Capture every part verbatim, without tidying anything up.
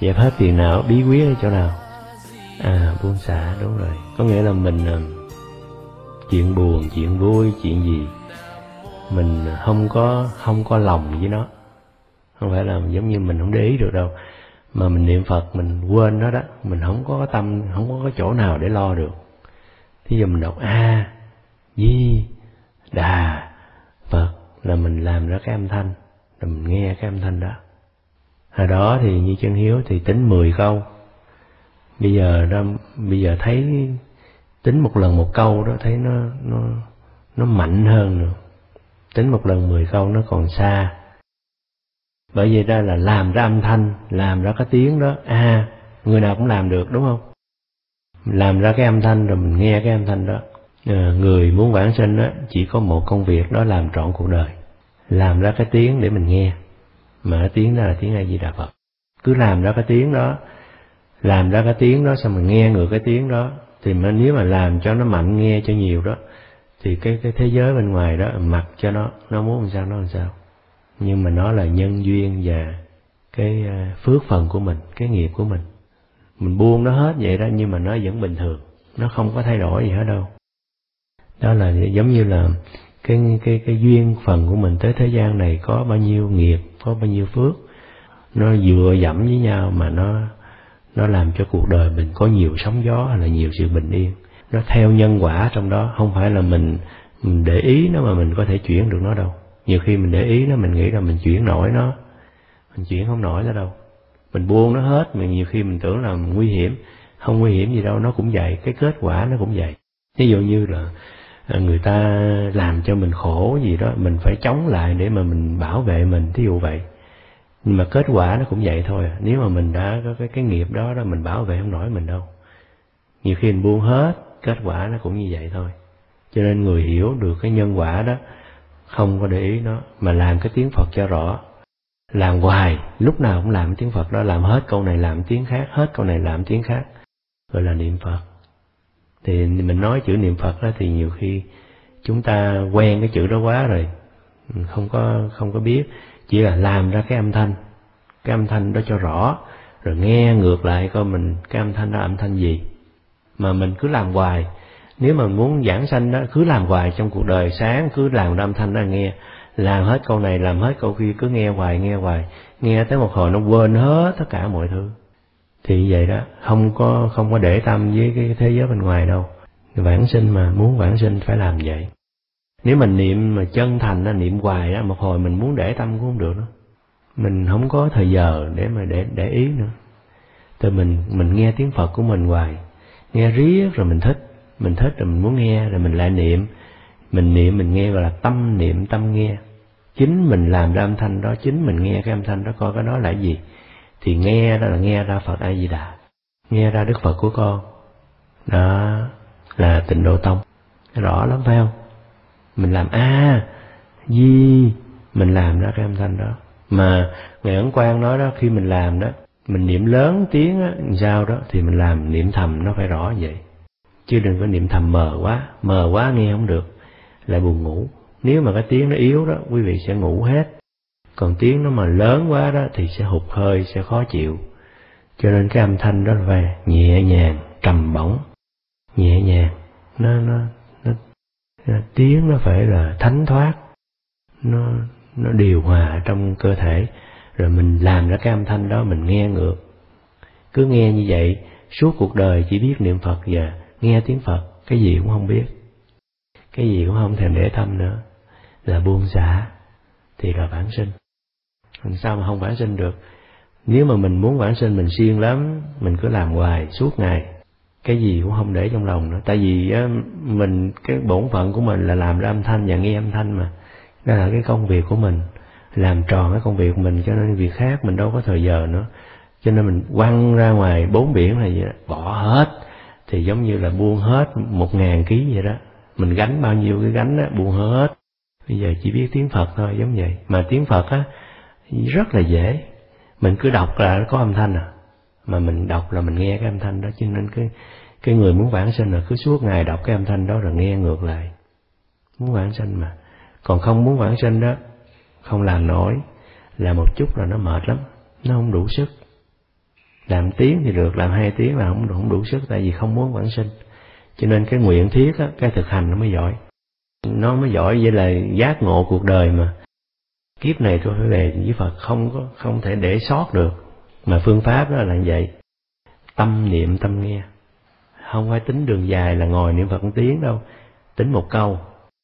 Dẹp hết phiền não, bí quyết ở chỗ nào? À, buông xả, đúng rồi. Có nghĩa là mình chuyện buồn, chuyện vui, chuyện gì mình không có không có lòng với nó. Không phải là giống như mình không để ý được đâu, mà mình niệm Phật mình quên nó đó, mình không có tâm, không có chỗ nào để lo được. Thí dụ mình đọc A Di Đà Phật là mình làm ra cái âm thanh, là mình nghe cái âm thanh đó. Hồi đó thì như Chân Hiếu thì tính mười câu, bây giờ đó, bây giờ thấy tính một lần một câu đó thấy nó nó nó mạnh hơn nữa. Tính một lần mười câu nó còn xa. Bởi vậy đó là làm ra âm thanh, làm ra cái tiếng đó, à, người nào cũng làm được đúng không? Làm ra cái âm thanh rồi mình nghe cái âm thanh đó. À, người muốn vãng sinh đó chỉ có một công việc đó làm trọn cuộc đời, làm ra cái tiếng để mình nghe, mà cái tiếng đó là tiếng A Di Đà Phật. Cứ làm ra cái tiếng đó, làm ra cái tiếng đó xong mình nghe ngược cái tiếng đó, thì mà nếu mà làm cho nó mạnh, nghe cho nhiều đó, thì cái cái thế giới bên ngoài đó mặc cho nó, nó muốn làm sao nó làm sao. Nhưng mà nó là nhân duyên và cái phước phần của mình, cái nghiệp của mình. Mình buông nó hết vậy đó, nhưng mà nó vẫn bình thường, nó không có thay đổi gì hết đâu. Đó là giống như là cái cái cái duyên phần của mình tới thế gian này có bao nhiêu nghiệp, có bao nhiêu phước, nó dựa dẫm với nhau mà nó nó làm cho cuộc đời mình có nhiều sóng gió hay là nhiều sự bình yên. Nó theo nhân quả trong đó, không phải là mình, mình để ý nó mà mình có thể chuyển được nó đâu. Nhiều khi mình để ý nó, mình nghĩ là mình chuyển nổi nó, mình chuyển không nổi nó đâu. Mình buông nó hết, mà nhiều khi mình tưởng là nguy hiểm, không nguy hiểm gì đâu, nó cũng vậy, cái kết quả nó cũng vậy. Ví dụ như là người ta làm cho mình khổ gì đó, mình phải chống lại để mà mình bảo vệ mình, thí dụ vậy. Nhưng mà kết quả nó cũng vậy thôi. Nếu mà mình đã có cái, cái nghiệp đó đó, mình bảo vệ không nổi mình đâu. Nhiều khi mình buông hết, kết quả nó cũng như vậy thôi. Cho nên người hiểu được cái nhân quả đó, không có để ý nó, mà làm cái tiếng Phật cho rõ. Làm hoài, lúc nào cũng làm tiếng Phật đó, làm hết câu này làm tiếng khác, hết câu này làm tiếng khác, gọi là niệm Phật. Thì mình nói chữ niệm Phật đó thì nhiều khi chúng ta quen cái chữ đó quá rồi, không có không có biết, chỉ là làm ra cái âm thanh, cái âm thanh đó cho rõ, rồi nghe ngược lại coi mình cái âm thanh đó âm thanh gì. Mà mình cứ làm hoài, nếu mà muốn giảng sanh đó, cứ làm hoài trong cuộc đời, sáng cứ làm ra âm thanh đó nghe, làm hết câu này, làm hết câu kia, cứ nghe hoài, nghe hoài, nghe tới một hồi nó quên hết tất cả mọi thứ. Thì vậy đó, không có không có để tâm với cái thế giới bên ngoài đâu. Vãng sinh mà, muốn vãng sinh phải làm vậy. Nếu mình niệm mà chân thành đó, niệm hoài đó, một hồi mình muốn để tâm cũng không được đó. Mình không có thời giờ để mà để để ý nữa. Từ mình mình nghe tiếng Phật của mình hoài, nghe riết rồi mình thích, mình thích rồi mình muốn nghe, rồi mình lại niệm, mình niệm mình nghe, gọi là tâm niệm tâm nghe. Chính mình làm ra âm thanh đó, chính mình nghe cái âm thanh đó, coi cái đó là gì. Thì nghe đó là nghe ra Phật A Di Đà, nghe ra Đức Phật của con. Đó là Tịnh Độ Tông. Rõ lắm phải không? Mình làm A Di, mình làm ra cái âm thanh đó. Mà Ngài Ấn Quang nói đó, khi mình làm đó, mình niệm lớn tiếng á, sao đó, thì mình làm niệm thầm nó phải rõ vậy. Chứ đừng có niệm thầm mờ quá, mờ quá nghe không được, lại buồn ngủ. Nếu mà cái tiếng nó yếu đó, quý vị sẽ ngủ hết. Còn tiếng nó mà lớn quá đó thì sẽ hụt hơi, sẽ khó chịu. Cho nên cái âm thanh đó là phải nhẹ nhàng, trầm bổng, nhẹ nhàng. Nó, nó, nó, nó tiếng nó phải là thánh thoát, nó, nó điều hòa trong cơ thể. Rồi mình làm ra cái âm thanh đó, mình nghe ngược. Cứ nghe như vậy, suốt cuộc đời chỉ biết niệm Phật và nghe tiếng Phật, cái gì cũng không biết, cái gì cũng không thèm để tâm nữa, là buông xả, thì là vãng sinh. Làm sao mà không vãng sinh được? Nếu mà mình muốn vãng sinh mình siêng lắm, mình cứ làm hoài suốt ngày, cái gì cũng không để trong lòng nữa. Tại vì á, mình cái bổn phận của mình là làm ra âm thanh và nghe âm thanh mà. Đó là cái công việc của mình, làm tròn cái công việc của mình, cho nên việc khác mình đâu có thời giờ nữa. Cho nên mình quăng ra ngoài bốn biển này vậy, bỏ hết, thì giống như là buông hết một ngàn ký vậy đó. Mình gánh bao nhiêu cái gánh á, buông hết. Bây giờ chỉ biết tiếng Phật thôi, giống vậy. Mà tiếng Phật á, rất là dễ. Mình cứ đọc là nó có âm thanh à. Mà mình đọc là mình nghe cái âm thanh đó. Cho nên cái, cái người muốn vãng sinh là cứ suốt ngày đọc cái âm thanh đó rồi nghe ngược lại. Muốn vãng sinh mà. Còn không muốn vãng sinh đó, không làm nổi, là một chút là nó mệt lắm, nó không đủ sức. Làm tiếng thì được, làm hai tiếng là không, không đủ sức, tại vì không muốn vãng sinh. Cho nên cái nguyện thiết á, cái thực hành nó mới giỏi. Nó mới giỏi, vậy là giác ngộ cuộc đời mà. Kiếp này tôi phải về với Phật, không có không thể để sót được. Mà phương pháp đó là như vậy. Tâm niệm tâm nghe. Không phải tính đường dài là ngồi niệm Phật một tiếng đâu. Tính một câu.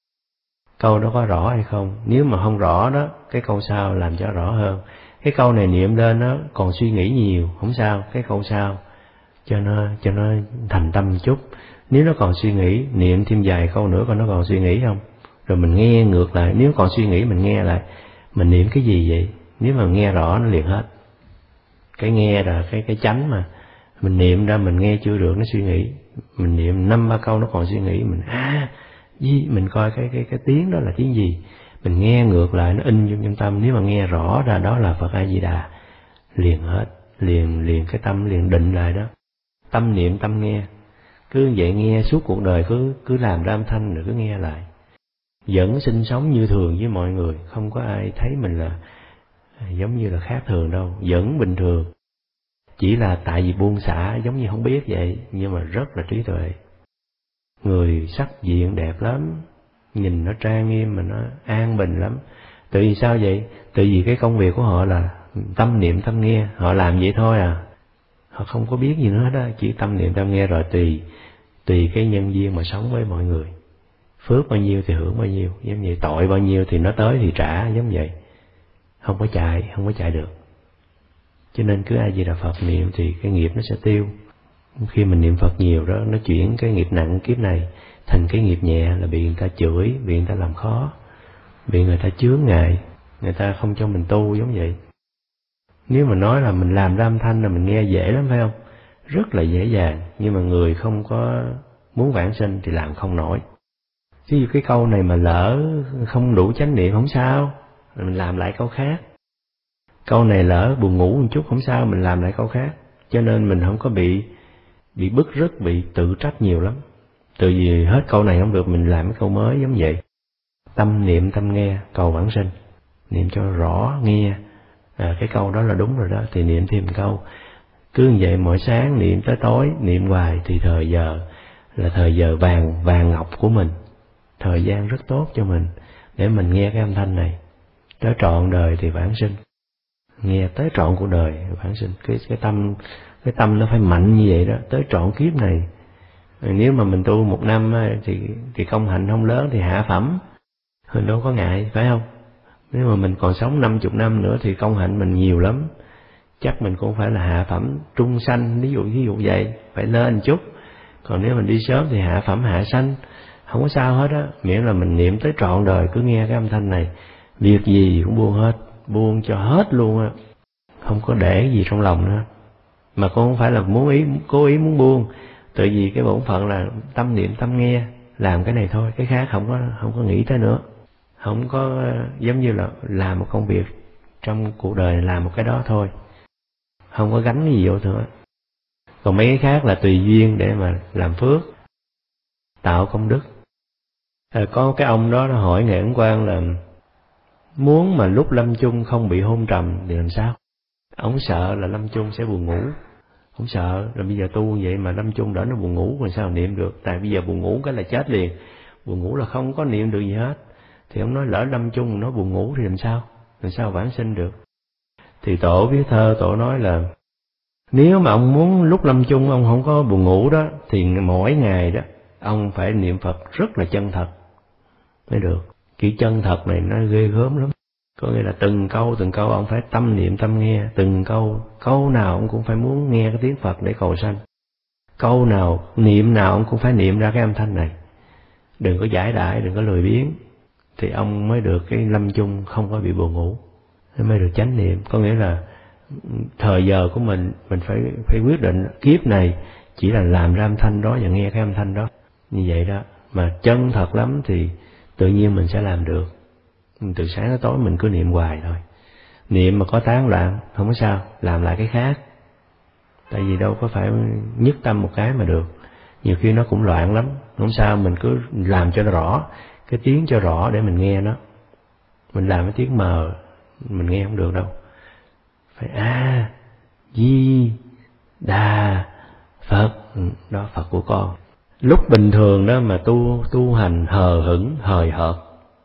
Câu đó có rõ hay không? Nếu mà không rõ đó, cái câu sau làm cho rõ hơn. Cái câu này niệm lên nó còn suy nghĩ nhiều, không sao. Cái câu sau cho nó cho nó thành tâm chút. Nếu nó còn suy nghĩ, niệm thêm vài câu nữa coi nó còn suy nghĩ không. Rồi mình nghe ngược lại, nếu còn suy nghĩ mình nghe lại, mình niệm cái gì vậy? Nếu mà nghe rõ nó liền hết. Cái nghe là cái cái chánh mà. Mình niệm ra mình nghe chưa được nó suy nghĩ. Mình niệm năm ba câu nó còn suy nghĩ, mình à, gì mình coi cái cái cái tiếng đó là tiếng gì. Mình nghe ngược lại nó in trong tâm, nếu mà nghe rõ ra đó là Phật A Di Đà, liền hết, liền liền cái tâm liền định lại đó. Tâm niệm tâm nghe. Cứ vậy nghe suốt cuộc đời, cứ cứ làm ra âm thanh rồi cứ nghe lại. Vẫn sinh sống như thường với mọi người, không có ai thấy mình là giống như là khác thường đâu, vẫn bình thường. Chỉ là tại vì buông xả giống như không biết vậy, nhưng mà rất là trí tuệ. Người sắc diện đẹp lắm, nhìn nó trang nghiêm mà nó an bình lắm. Tại vì sao vậy? Tại vì cái công việc của họ là tâm niệm tâm nghe, họ làm vậy thôi à. Họ không có biết gì nữa đó, chỉ tâm niệm tâm nghe rồi tùy tùy cái nhân duyên mà sống với mọi người. Phước bao nhiêu thì hưởng bao nhiêu, giống vậy. Tội bao nhiêu thì nó tới thì trả, giống vậy. Không có chạy, không có chạy được. Cho nên cứ A Di Đà Phật niệm thì cái nghiệp nó sẽ tiêu. Khi mình niệm Phật nhiều đó, nó chuyển cái nghiệp nặng kiếp này thành cái nghiệp nhẹ, là bị người ta chửi, bị người ta làm khó, bị người ta chướng ngại, người ta không cho mình tu, giống vậy. Nếu mà nói là mình làm ra âm thanh là mình nghe dễ lắm phải không? Rất là dễ dàng, nhưng mà người không có muốn vãng sinh thì làm không nổi. Ví dụ cái câu này mà lỡ không đủ chánh niệm không sao, mình làm lại câu khác. Câu này lỡ buồn ngủ một chút không sao, mình làm lại câu khác. Cho nên mình không có bị bị bức rứt, bị tự trách nhiều lắm. Từ vì hết câu này không được, mình làm cái câu mới giống vậy. Tâm niệm tâm nghe, cầu vãng sinh. Niệm cho rõ, nghe. À, cái câu đó là đúng rồi đó, thì niệm thêm một câu. Cứ như vậy mỗi sáng niệm tới tối, niệm hoài thì thời giờ là thời giờ vàng, vàng ngọc của mình. Thời gian rất tốt cho mình, để mình nghe cái âm thanh này. Tới trọn đời thì vãng sinh. Nghe tới trọn cuộc đời vãng sinh. Cái, cái tâm cái tâm nó phải mạnh như vậy đó, tới trọn kiếp này. Nếu mà mình tu một năm thì thì công hạnh không lớn thì hạ phẩm, mình đâu có ngại, phải không? Nếu mà mình còn sống năm chục năm nữa thì công hạnh mình nhiều lắm, chắc mình cũng phải là hạ phẩm trung sanh, ví dụ ví dụ vậy, phải lên một chút. Còn nếu mình đi sớm thì hạ phẩm hạ sanh, không có sao hết á, miễn là mình niệm tới trọn đời, cứ nghe cái âm thanh này, việc gì cũng buông hết, buông cho hết luôn á, không có để gì trong lòng nữa. Mà cũng không phải là muốn ý cố ý muốn buông, tại vì cái bổn phận là tâm niệm tâm nghe, làm cái này thôi, cái khác không có không có nghĩ tới nữa. Không có giống như là làm một công việc trong cuộc đời này, làm một cái đó thôi, không có gánh cái gì vô nữa. Còn mấy cái khác là tùy duyên để mà làm phước, tạo công đức. À, có cái ông đó nó hỏi Ngài Ấn Quang là muốn mà lúc lâm chung không bị hôn trầm thì làm sao? Ông sợ là lâm chung sẽ buồn ngủ. Không sợ, rồi bây giờ tu vậy mà lâm chung đỡ nó buồn ngủ rồi sao niệm được? Tại bây giờ buồn ngủ cái là chết liền, buồn ngủ là không có niệm được gì hết. Thì ông nói lỡ lâm chung nó buồn ngủ thì làm sao? Làm sao vãng sinh được? Thì tổ viết thơ, tổ nói là nếu mà ông muốn lúc lâm chung ông không có buồn ngủ đó, thì mỗi ngày đó ông phải niệm Phật rất là chân thật mới được. Cái chân thật này nó ghê gớm lắm. Có nghĩa là từng câu từng câu ông phải tâm niệm tâm nghe, từng câu câu nào ông cũng phải muốn nghe cái tiếng Phật để cầu sanh. Câu nào niệm nào ông cũng phải niệm ra cái âm thanh này. Đừng có giải đại, đừng có lười biếng, thì ông mới được cái lâm chung không có bị buồn ngủ, mới được chánh niệm. Có nghĩa là thời giờ của mình mình phải phải quyết định kiếp này chỉ là làm ra âm thanh đó và nghe cái âm thanh đó như vậy đó. Mà chân thật lắm thì tự nhiên mình sẽ làm được. Từ sáng tới tối mình cứ niệm hoài thôi. Niệm mà có tán loạn không có sao, làm lại cái khác. Tại vì đâu có phải nhất tâm một cái mà được. Nhiều khi nó cũng loạn lắm, không sao, mình cứ làm cho nó rõ, cái tiếng cho rõ để mình nghe nó. Mình làm cái tiếng mờ mình nghe không được đâu. Phải a di Đà Phật, đó Phật của con. Lúc bình thường đó mà tu tu hành hờ hững, hời hợt,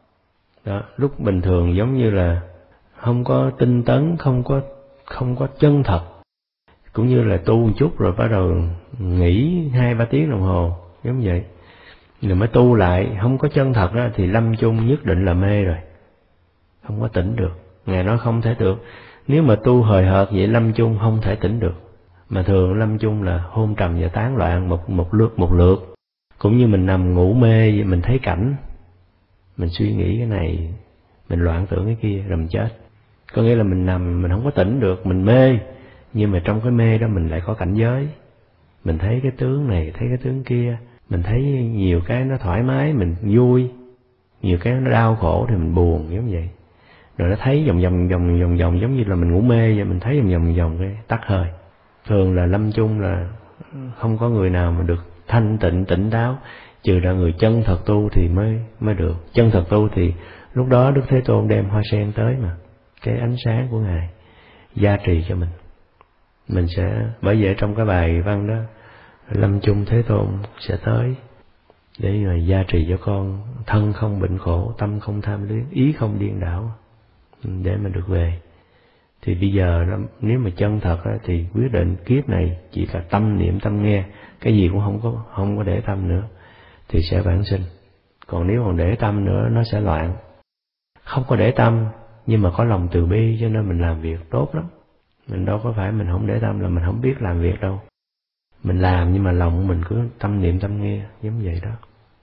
đó, lúc bình thường giống như là không có tinh tấn, không có không có chân thật, cũng như là tu một chút rồi bắt đầu nghỉ hai ba tiếng đồng hồ, giống vậy. Rồi mới tu lại, không có chân thật đó thì lâm chung nhất định là mê rồi, không có tỉnh được. Ngài nói không thể được, nếu mà tu hời hợt vậy lâm chung không thể tỉnh được. Mà thường lâm chung là hôn trầm và tán loạn một một lượt một lượt, cũng như mình nằm ngủ mê vậy, mình thấy cảnh, mình suy nghĩ cái này, mình loạn tưởng cái kia rồi mình chết. Có nghĩa là mình nằm mình không có tỉnh được, mình mê, nhưng mà trong cái mê đó mình lại có cảnh giới, mình thấy cái tướng này, thấy cái tướng kia, mình thấy nhiều cái nó thoải mái mình vui, nhiều cái nó đau khổ thì mình buồn, giống vậy. Rồi nó thấy vòng vòng vòng vòng vòng giống như là mình ngủ mê vậy, mình thấy vòng vòng vòng cái tắt hơi. Thường là lâm chung là không có người nào mà được thanh tịnh tỉnh táo, trừ ra người chân thật tu thì mới mới được. Chân thật tu thì lúc đó Đức Thế Tôn đem hoa sen tới mà, cái ánh sáng của Ngài gia trì cho mình. Mình sẽ, bởi vậy trong cái bài văn đó, lâm chung Thế Tôn sẽ tới để mà gia trì cho con thân không bệnh khổ, tâm không tham luyến, ý không điên đảo, để mà được về. Thì bây giờ nếu mà chân thật đó, thì quyết định kiếp này chỉ là tâm niệm tâm nghe, cái gì cũng không có không có để tâm nữa thì sẽ vãng sinh. Còn nếu còn để tâm nữa nó sẽ loạn. Không có để tâm nhưng mà có lòng từ bi, cho nên mình làm việc tốt lắm. Mình đâu có phải mình không để tâm là mình không biết làm việc đâu. Mình làm nhưng mà lòng mình cứ tâm niệm tâm nghe, giống vậy đó,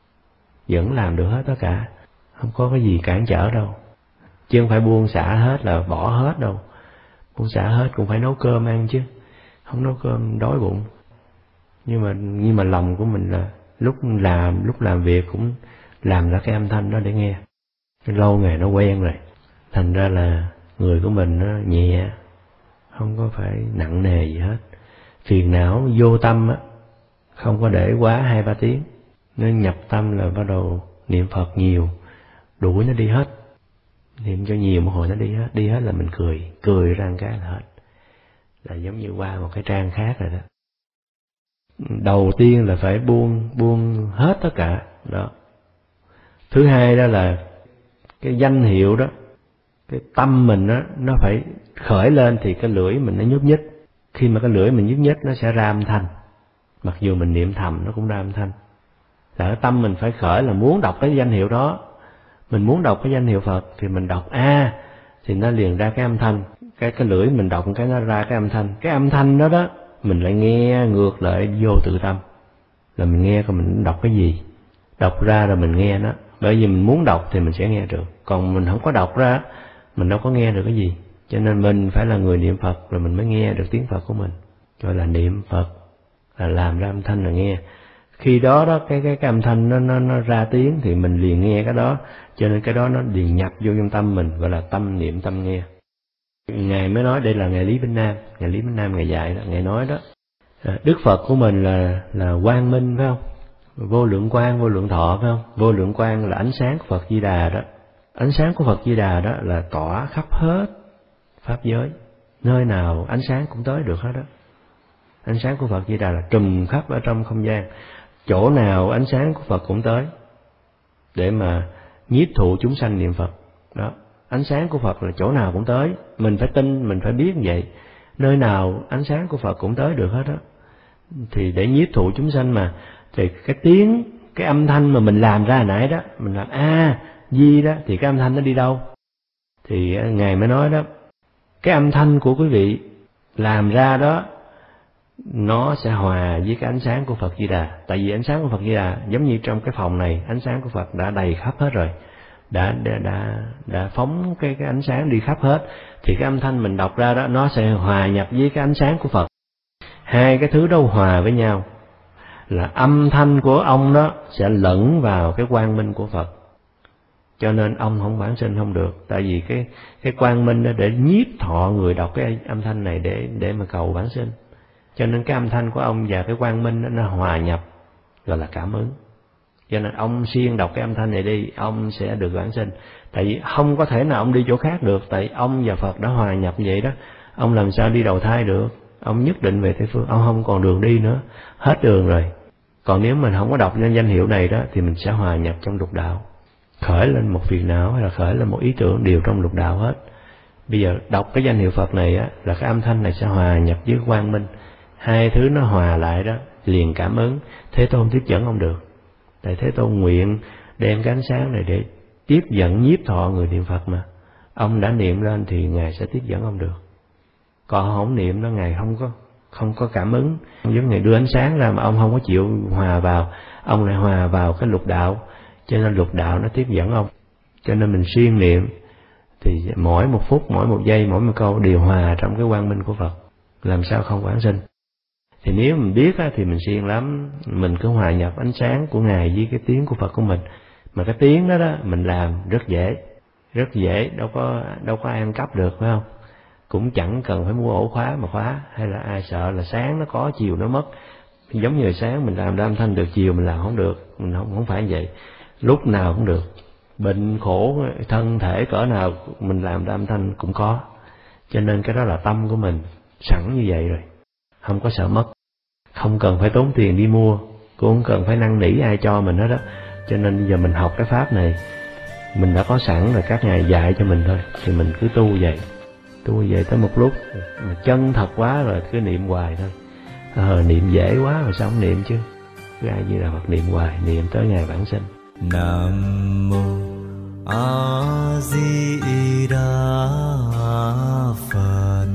vẫn làm được hết tất cả, không có cái gì cản trở đâu. Chứ không phải buông xả hết là bỏ hết đâu. Buông xả hết cũng phải nấu cơm ăn chứ, không nấu cơm đói bụng. Nhưng mà nhưng mà lòng của mình là lúc làm lúc làm việc cũng làm ra cái âm thanh đó để nghe. Cái lâu ngày nó quen rồi, thành ra là người của mình nó nhẹ, không có phải nặng nề gì hết. Phiền não vô tâm á, không có để quá hai ba tiếng, nó nhập tâm là bắt đầu niệm Phật nhiều, đuổi nó đi hết. Niệm cho nhiều một hồi nó đi hết, đi hết là mình cười, cười ra một cái là hết, là giống như qua một cái trang khác rồi đó. Đầu tiên là phải buông buông hết tất cả đó. Thứ hai đó là cái danh hiệu đó, cái tâm mình đó, nó phải khởi lên thì cái lưỡi mình nó nhúc nhích. Khi mà cái lưỡi mình nhúc nhích nó sẽ ra âm thanh, mặc dù mình niệm thầm nó cũng ra âm thanh. Là cái tâm mình phải khởi là muốn đọc cái danh hiệu đó. Mình muốn đọc cái danh hiệu Phật thì mình đọc A thì nó liền ra cái âm thanh. Cái cái lưỡi mình đọc cái nó ra cái âm thanh. Cái âm thanh đó đó mình lại nghe ngược lại vô tự tâm, là mình nghe coi mình đọc cái gì, đọc ra rồi mình nghe nó. Bởi vì mình muốn đọc thì mình sẽ nghe được, còn mình không có đọc ra mình đâu có nghe được cái gì. Cho nên mình phải là người niệm Phật rồi mình mới nghe được tiếng Phật của mình, gọi là niệm Phật, là làm ra âm thanh là nghe. Khi đó đó cái cái cái âm thanh nó nó nó ra tiếng thì mình liền nghe cái đó, cho nên cái đó nó liền nhập vô trong tâm mình, gọi là tâm niệm tâm nghe. Ngài mới nói, đây là Ngài Lý Binh Nam, Ngài Lý Binh Nam Ngài dạy đó, Ngài nói đó, Đức Phật của mình là là quang minh phải không? Vô lượng quang, vô lượng thọ phải không? Vô lượng quang là ánh sáng của Phật Di Đà đó. Ánh sáng của Phật Di Đà đó là tỏa khắp hết pháp giới, nơi nào ánh sáng cũng tới được hết đó. Ánh sáng của Phật Di Đà là trùm khắp ở trong không gian, chỗ nào ánh sáng của Phật cũng tới để mà nhiếp thụ chúng sanh niệm Phật đó. Ánh sáng của Phật là chỗ nào cũng tới, mình phải tin, mình phải biết như vậy. Nơi nào ánh sáng của Phật cũng tới được hết đó. Thì để nhiếp thụ chúng sanh mà, thì cái tiếng, cái âm thanh mà mình làm ra hồi nãy đó, mình làm A Di đó, thì cái âm thanh nó đi đâu? Thì Ngài mới nói đó, cái âm thanh của quý vị làm ra đó nó sẽ hòa với cái ánh sáng của Phật Di Đà. Tại vì ánh sáng của Phật Di Đà giống như trong cái phòng này, ánh sáng của Phật đã đầy khắp hết rồi, đã đã đã, đã phóng cái cái ánh sáng đi khắp hết, thì cái âm thanh mình đọc ra đó nó sẽ hòa nhập với cái ánh sáng của Phật. Hai cái thứ đó hòa với nhau là âm thanh của ông đó sẽ lẫn vào cái quang minh của Phật. Cho nên ông không vãng sinh không được, tại vì cái cái quang minh đó để nhiếp thọ người đọc cái âm thanh này để để mà cầu vãng sinh. Cho nên cái âm thanh của ông và cái quang minh đó nó hòa nhập, gọi là cảm ứng. Cho nên ông siêng đọc cái âm thanh này đi, ông sẽ được vãng sinh. Tại vì không có thể nào ông đi chỗ khác được, tại ông và Phật đã hòa nhập vậy đó, ông làm sao đi đầu thai được. ông nhất định về Tây Phương, ông không còn đường đi nữa, hết đường rồi. Còn nếu mình không có đọc danh danh hiệu này đó thì mình sẽ hòa nhập trong lục đạo, khởi lên một phiền não hay là khởi lên một ý tưởng đều trong lục đạo hết. Bây giờ đọc cái danh hiệu Phật này á, là cái âm thanh này sẽ hòa nhập với quang minh, hai thứ nó hòa lại đó, liền cảm ứng. Thế Tôn tiếp dẫn ông được, tại Thế Tôn nguyện đem cái ánh sáng này để tiếp dẫn nhiếp thọ người niệm Phật mà. Ông đã niệm lên thì Ngài sẽ tiếp dẫn ông được. Còn không niệm đó, Ngài không có không có cảm ứng. Giống Ngài đưa ánh sáng ra mà ông không có chịu hòa vào, ông lại hòa vào cái lục đạo, cho nên lục đạo nó tiếp dẫn ông. Cho nên mình siêng niệm thì mỗi một phút, mỗi một giây, mỗi một câu đều hòa trong cái quang minh của Phật, làm sao không quảng sinh. Thì nếu mình biết á, thì mình siêng lắm, mình cứ hòa nhập ánh sáng của Ngài với cái tiếng của Phật của mình. Mà cái tiếng đó đó mình làm rất dễ, rất dễ, đâu có đâu có ai ăn cắp được, phải không? Cũng chẳng cần phải mua ổ khóa mà khóa, hay là ai sợ là sáng nó có chiều nó mất. Giống như sáng mình làm ra âm thanh được, chiều mình làm không được, mình không không phải vậy. Lúc nào cũng được, bệnh khổ thân thể cỡ nào mình làm ra âm thanh cũng có. Cho nên cái đó là tâm của mình sẵn như vậy rồi, không có sợ mất, không cần phải tốn tiền đi mua, cũng không cần phải năn nỉ ai cho mình hết đó. Cho nên giờ mình học cái pháp này, mình đã có sẵn rồi, các ngài dạy cho mình thôi, thì mình cứ tu vậy, tu vậy tới một lúc mà chân thật quá rồi cứ niệm hoài thôi. Ờ, niệm dễ quá rồi sao không niệm chứ? Cứ ai như là Phật niệm hoài, niệm tới ngày vãng sinh. Nam mô A Di Đà Phật.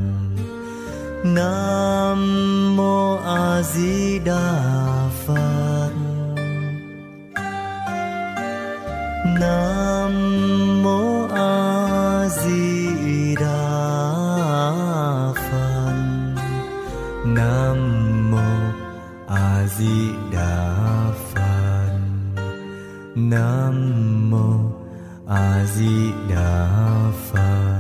Nam mô A Di Đà Phật. Nam mô A Di Đà Phật. Nam mô A Di Đà Phật. Nam mô A Di Đà Phật.